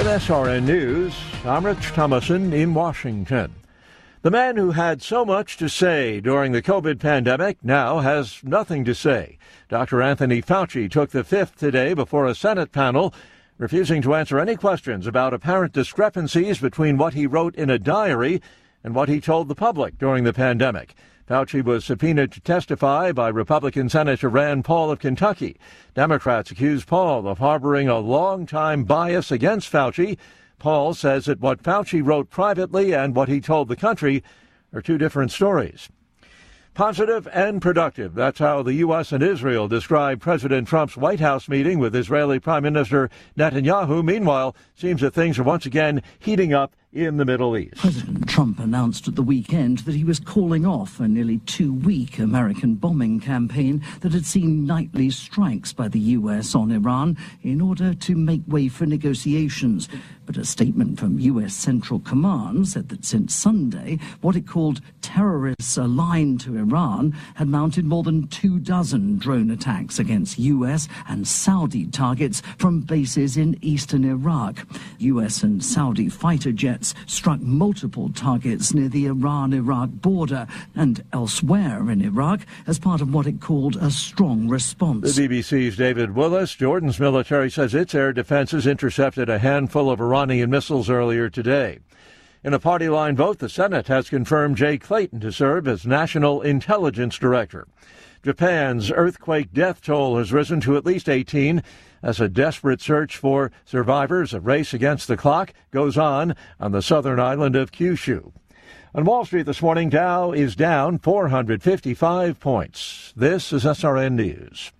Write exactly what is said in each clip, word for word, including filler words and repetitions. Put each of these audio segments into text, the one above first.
With S R N News, I'm Rich Thomason in Washington. The man who had so much to say during the COVID pandemic now has nothing to say. Doctor Anthony Fauci took the fifth today before a Senate panel, refusing to answer any questions about apparent discrepancies between what he wrote in a diary and what he told the public during the pandemic. Fauci was subpoenaed to testify by Republican Senator Rand Paul of Kentucky. Democrats accuse Paul of harboring a long-time bias against Fauci. Paul says that what Fauci wrote privately and what he told the country are two different stories. Positive and productive. That's how the U S and Israel described President Trump's White House meeting with Israeli Prime Minister Netanyahu. Meanwhile, seems that things are once again heating up in the Middle East. President Trump announced at the weekend that he was calling off a nearly two-week American bombing campaign that had seen nightly strikes by the U S on Iran in order to make way for negotiations. But a statement from U S Central Command said that since Sunday, what it called terrorists aligned to Iran had mounted more than two dozen drone attacks against U S and Saudi targets from bases in eastern Iraq. U S and Saudi fighter jets struck multiple targets near the Iran-Iraq border and elsewhere in Iraq as part of what it called a strong response. The B B C's David Willis. Jordan's military says its air defenses intercepted a handful of Iranian missiles earlier today. In a party line vote, the Senate has confirmed Jay Clayton to serve as National Intelligence Director. Japan's earthquake death toll has risen to at least eighteen as a desperate search for survivors. A race against the clock goes on on the southern island of Kyushu. On Wall Street this morning, Dow is down four hundred fifty-five points. This is S R N News.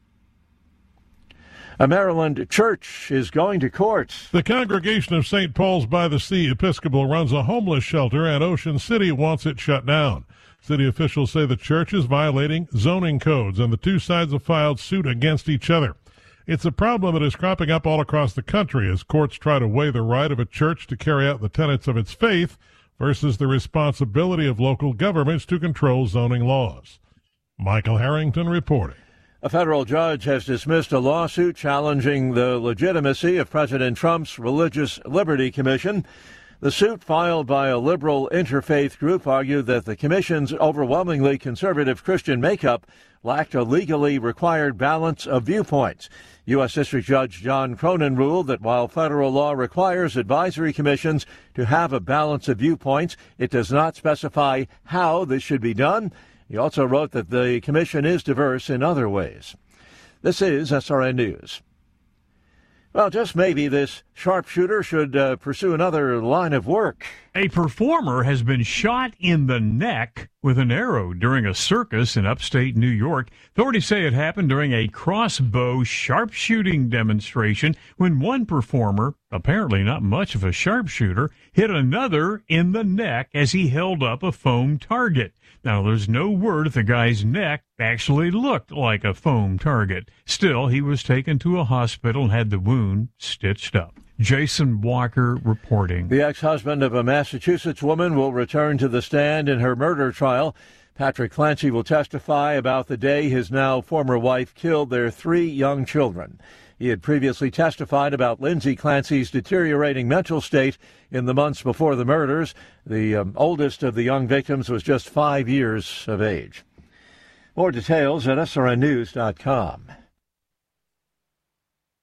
A Maryland church is going to court. The Congregation of Saint Paul's by the Sea Episcopal runs a homeless shelter, and Ocean City wants it shut down. City officials say the church is violating zoning codes, and the two sides have filed suit against each other. It's a problem that is cropping up all across the country as courts try to weigh the right of a church to carry out the tenets of its faith versus the responsibility of local governments to control zoning laws. Michael Harrington reporting. A federal judge has dismissed a lawsuit challenging the legitimacy of President Trump's Religious Liberty Commission. The suit, filed by a liberal interfaith group, argued that the commission's overwhelmingly conservative Christian makeup lacked a legally required balance of viewpoints. U S. District Judge John Cronin ruled that while federal law requires advisory commissions to have a balance of viewpoints, it does not specify how this should be done. He also wrote that the commission is diverse in other ways. This is S R N News. Well, just maybe this sharpshooter should uh, pursue another line of work. A performer has been shot in the neck with an arrow during a circus in upstate New York. Authorities say it happened during a crossbow sharpshooting demonstration when one performer, apparently not much of a sharpshooter, hit another in the neck as he held up a foam target. Now, there's no word if the guy's neck actually looked like a foam target. Still, he was taken to a hospital and had the wound stitched up. Jason Walker reporting. The ex-husband of a Massachusetts woman will return to the stand in her murder trial. Patrick Clancy will testify about the day his now former wife killed their three young children. He had previously testified about Lindsay Clancy's deteriorating mental state in the months before the murders. The um, oldest of the young victims was just five years of age. More details at S R N news dot com.